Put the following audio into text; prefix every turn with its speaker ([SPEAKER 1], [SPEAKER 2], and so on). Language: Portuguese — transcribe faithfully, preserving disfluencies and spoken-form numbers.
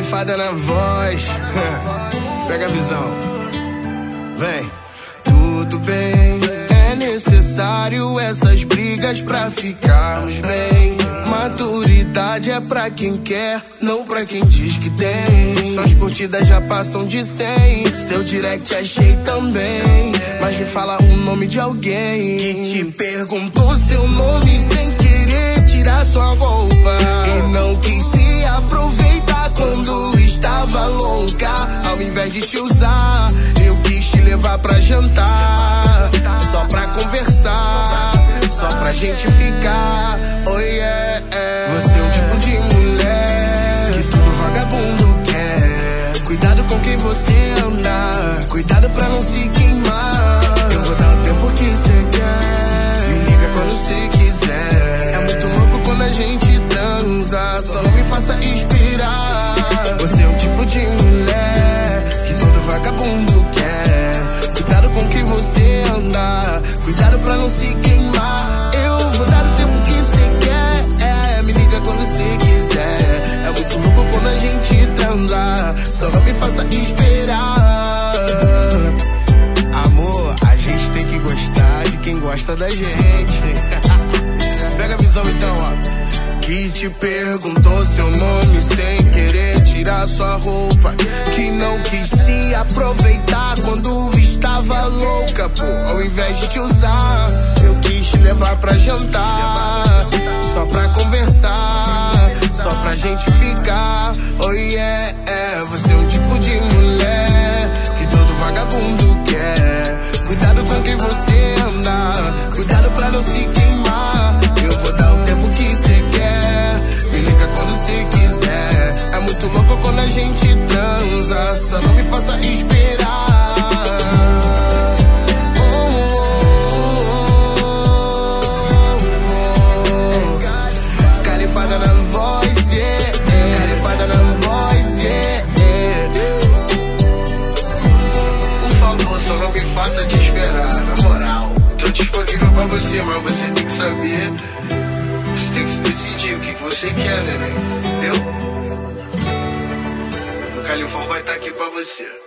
[SPEAKER 1] Califada na voz. Pega a visão. Vem. Tudo bem, é necessário essas brigas pra ficarmos bem. Maturidade é pra quem quer, não pra quem diz que tem. Suas curtidas já passam de cem, seu direct achei também. Mas me fala o nome de alguém que te perguntou seu nome sem querer tirar sua roupa e não quis se aproveitar quando estava louca. Ao invés de te usar, eu quis te levar pra jantar, só pra conversar, só pra gente ficar. Oh yeah, você é o tipo de mulher que todo vagabundo quer. Cuidado com quem você anda, cuidado pra não se queimar. Eu vou dar o tempo que você quer, me liga quando você quiser. É muito louco quando a gente transa, só não me faça esperar. Você é o tipo de mulher que todo vagabundo quer. Cuidado com quem você anda, cuidado pra não se queimar. Eu vou dar o tempo que você quer, é, me liga quando você quiser. É muito louco quando a gente transa, só não me faça esperar. Amor, a gente tem que gostar de quem gosta da gente. Pega a visão então, ó. Que te perguntou seu nome sem querer tirar sua roupa, que não quis se aproveitar quando estava louca, pô. Ao invés de te usar, eu quis te levar pra jantar, só pra conversar, só pra gente ficar. Oh yeah, é, você é um tipo de mulher que todo vagabundo quer. Cuidado com quem você anda, cuidado pra não se queimar. Eu vou dar o tempo que você quer, me liga quando você quiser. É muito louco quando a gente transa, só não me faça esperar. Oh, oh, oh, oh. Califada na voz, yeah, yeah. Califada na voz, yeah, yeah. Por favor, só não me faça te esperar, na moral. Tô disponível pra você, mas você tem que saber. Você tem que se decidir o que você quer, neném. Entendeu? O Califão vai estar aqui pra você.